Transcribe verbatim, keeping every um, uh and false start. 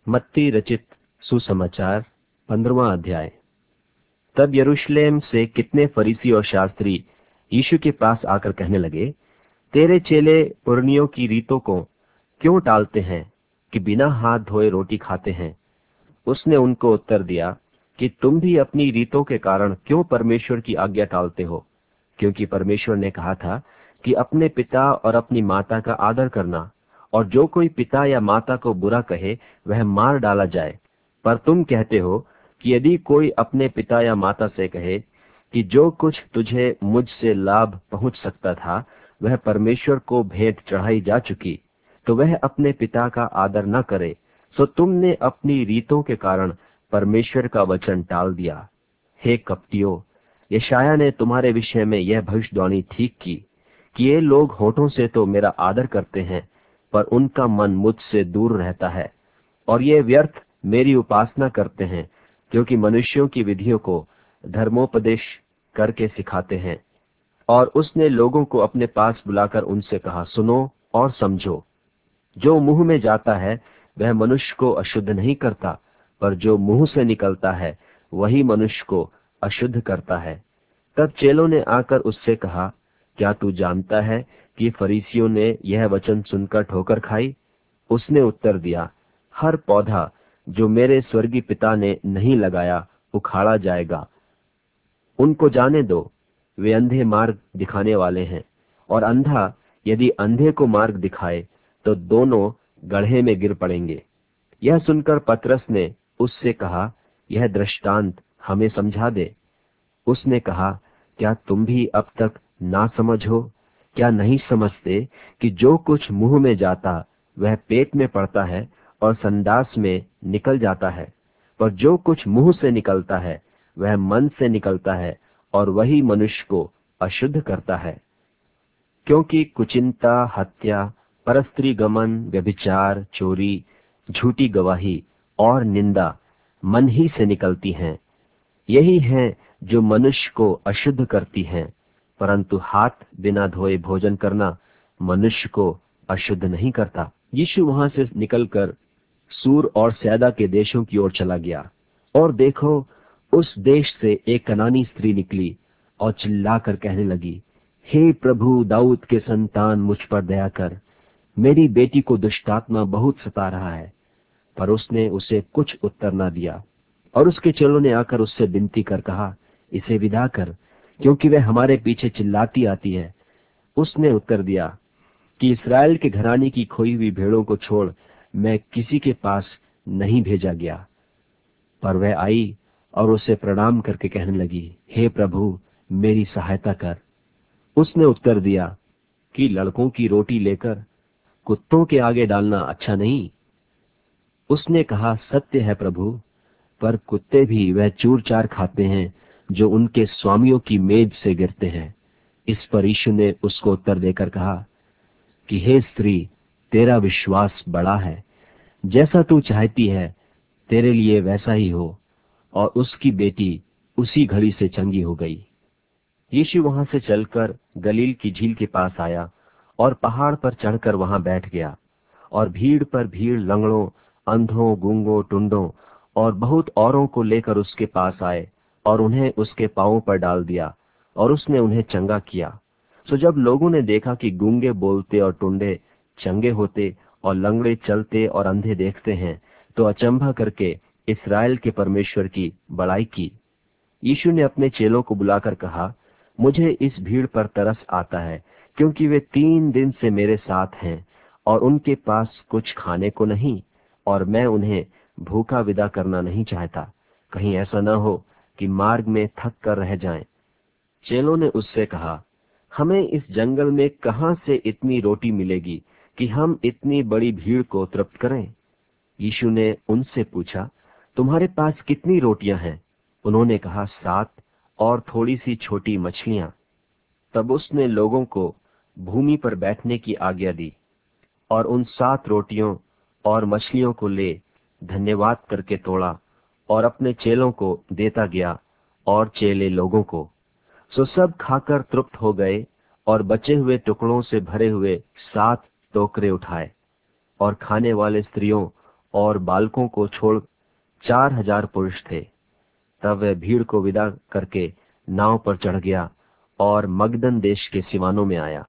मत्ती रचित सुसमाचार पंद्रहवां अध्याय। तब यरूशलेम से कितने फरीसी और शास्त्री यीशु के पास आकर कहने लगे, तेरे चेले पुरनियों की रीतों को क्यों टालते हैं कि बिना हाथ धोए रोटी खाते हैं। उसने उनको उत्तर दिया कि तुम भी अपनी रीतों के कारण क्यों परमेश्वर की आज्ञा टालते हो, क्योंकि परमेश्वर ने कहा था कि अपने पिता और अपनी माता का आदर करना, और जो कोई पिता या माता को बुरा कहे वह मार डाला जाए। पर तुम कहते हो कि यदि कोई अपने पिता या माता से कहे कि जो कुछ तुझे मुझसे लाभ पहुंच सकता था वह परमेश्वर को भेंट चढ़ाई जा चुकी, तो वह अपने पिता का आदर न करे, सो तुमने अपनी रीतों के कारण परमेश्वर का वचन टाल दिया। हे कपटियों, यशाया ने तुम्हारे विषय में यह भविष्यवाणी ठीक की कि ये लोग होठों से तो मेरा आदर करते हैं, पर उनका मन मुझसे दूर रहता है, और ये व्यर्थ मेरी उपासना करते हैं, क्योंकि मनुष्यों की विधियों को धर्मोपदेश करके सिखाते हैं। और उसने लोगों को अपने पास बुलाकर उनसे कहा, सुनो और समझो। जो मुंह में जाता है वह मनुष्य को अशुद्ध नहीं करता, पर जो मुंह से निकलता है वही मनुष्य को अशुद्ध करता है। तब चेलों ने आकर उससे कहा, क्या तू जानता है कि फरीसियों ने यह वचन सुनकर ठोकर खाई? उसने उत्तर दिया, हर पौधा जो मेरे स्वर्गीय पिता ने नहीं लगाया उखाड़ा जाएगा। उनको जाने दो, वे अंधे मार्ग दिखाने वाले हैं, और अंधा यदि अंधे को मार्ग दिखाए तो दोनों गड्ढे में गिर पड़ेंगे। यह सुनकर पतरस ने उससे कहा, यह दृष्टांत हमें समझा दे। उसने कहा, क्या तुम भी अब तक ना समझ हो? क्या नहीं समझते कि जो कुछ मुंह में जाता वह पेट में पड़ता है और संडास में निकल जाता है, पर जो कुछ मुंह से निकलता है वह मन से निकलता है, और वही मनुष्य को अशुद्ध करता है। क्योंकि कुचिंता, हत्या, परस्त्री गमन, व्यभिचार, चोरी, झूठी गवाही और निंदा मन ही से निकलती हैं। यही है जो मनुष्य को अशुद्ध करती हैं, परंतु हाथ बिना धोए भोजन करना मनुष्य को अशुद्ध नहीं करता। यीशु वहां से निकलकर सूर और सैदा के देशों की ओर चला गया, और देखो, उस देश से एक कनानी स्त्री निकली और चिल्लाकर कहने लगी, हे प्रभु, दाऊद के संतान, मुझ पर दया कर, मेरी बेटी को दुष्टात्मा बहुत सता रहा है। पर उसने उसे कुछ उत्तर न दिया। और उसके चेलों ने आकर उससे विनती कर कहा, इसे विदा कर, क्योंकि वह हमारे पीछे चिल्लाती आती है। उसने उत्तर दिया कि इस्राएल के घराने की खोई हुई भेड़ों को छोड़ मैं किसी के पास नहीं भेजा गया। पर वह आई और उसे प्रणाम करके कहने लगी, हे प्रभु, मेरी सहायता कर। उसने उत्तर दिया कि लड़कों की रोटी लेकर कुत्तों के आगे डालना अच्छा नहीं। उसने कहा, सत्य है प्रभु, पर कुत्ते भी वह चूर चार खाते हैं जो उनके स्वामियों की मेज से गिरते हैं। इस पर यीशु ने उसको उत्तर देकर कहा कि हे स्त्री, तेरा विश्वास बड़ा है, जैसा तू चाहती है तेरे लिए वैसा ही हो। और उसकी बेटी उसी घड़ी से चंगी हो गई। यीशु वहां से चलकर गलील की झील के पास आया और पहाड़ पर चढ़कर वहां बैठ गया। और भीड़ पर भीड़ लंगड़ों, अंधों, गूंगों, टुंडों और बहुत औरों को लेकर उसके पास आए, और उन्हें उसके पांवों पर डाल दिया, और उसने उन्हें चंगा किया। सो जब लोगों ने देखा कि गूंगे बोलते और टुंडे चंगे होते और लंगड़े चलते और अंधे देखते हैं, तो अचंभा करके इस्राएल के परमेश्वर की बड़ाई की। यीशु ने अपने चेलों को बुलाकर कहा, मुझे इस भीड़ पर तरस आता है, क्योंकि वे तीन दिन से मेरे साथ हैं और उनके पास कुछ खाने को नहीं, और मैं उन्हें भूखा विदा करना नहीं चाहता, कहीं ऐसा न हो कि मार्ग में थक कर रह जाएं। चेलों ने उससे कहा, हमें इस जंगल में कहां से इतनी रोटी मिलेगी कि हम इतनी बड़ी भीड़ को तृप्त करें? यीशु ने उनसे पूछा, तुम्हारे पास कितनी रोटियां हैं? उन्होंने कहा, सात, और थोड़ी सी छोटी मछलियां। तब उसने लोगों को भूमि पर बैठने की आज्ञा दी, और उन सात रोटियों और मछलियों को ले धन्यवाद करके तोड़ा और अपने चेलों को देता गया, और चेले लोगों को। सो सब खाकर तृप्त हो गए, और बचे हुए टुकड़ों से भरे हुए सात टोकरे उठाए। और खाने वाले स्त्रियों और बालकों को छोड़ चार हजार पुरुष थे। तब वह भीड़ को विदा करके नाव पर चढ़ गया और मगदन देश के सिवानों में आया।